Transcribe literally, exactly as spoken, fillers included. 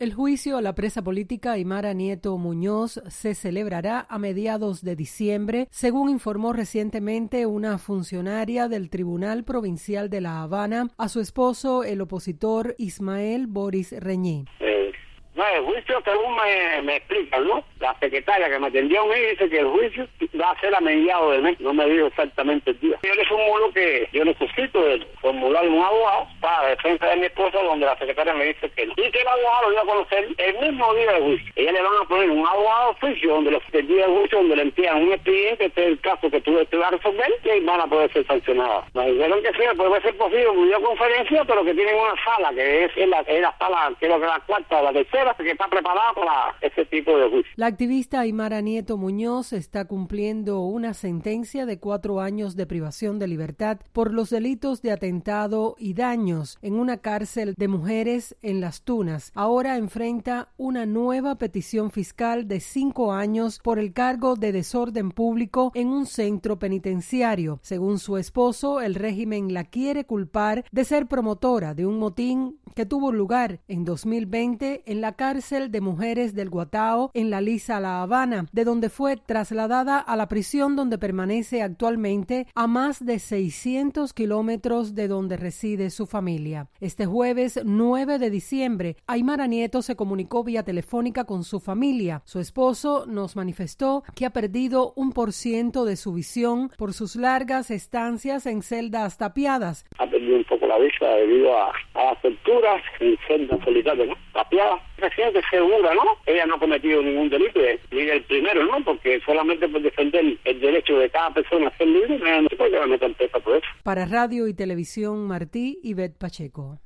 El juicio a la presa política Aymara Nieto Muñoz se celebrará a mediados de diciembre, según informó recientemente una funcionaria del Tribunal Provincial de La Habana a su esposo, el opositor Ismael Boris Reñí. Eh, no, el juicio, según me, me explican, ¿no? La secretaria que me atendió a mí dice que el juicio va a ser a mediados de mes, no me dijo exactamente el día. Yo le formulo que yo necesito formular un abogado para la defensa de mi esposa, donde la secretaria me dice que no. Y que el abogado lo iba a conocer el mismo día del juicio. Ella le van a poner un abogado de oficio, donde los, el día del juicio, donde le envían un expediente, este es el caso que tuve que a resolver, y van a poder ser sancionadas. Nos dijeron que sí, puede ser posible en videoconferencia, pero que tienen una sala, que es la, es la sala, creo que la cuarta o la tercera, que está preparada para ese tipo de juicio. La activista Aymara Nieto Muñoz está cumpliendo una sentencia de cuatro años de privación de libertad por los delitos de atentado y daños en una cárcel de mujeres en Las Tunas. Ahora enfrenta una nueva petición fiscal de cinco años por el cargo de desorden público en un centro penitenciario. Según su esposo, el régimen la quiere culpar de ser promotora de un motín que tuvo lugar en dos mil veinte en la cárcel de mujeres del Guatao en La Lisa, La Habana, de donde fue trasladada a la prisión donde permanece actualmente a más de seiscientos kilómetros de donde reside su familia. Este jueves nueve de diciembre, Aymara Nieto se comunicó vía telefónica con su familia. Su esposo nos manifestó que ha perdido un por ciento de su visión por sus largas estancias en celdas tapiadas. Ha perdido un poco la vista debido a, a las torturas en celdas solitarias, ¿no? Tapiadas. Presidente segura, ¿no? Ella no ha cometido ningún delito, y el primero, ¿no? Porque solamente por defender el derecho de cada persona a ser libre, no se puede meter presa por eso. Para Radio y Televisión Martí, Ivette Pacheco.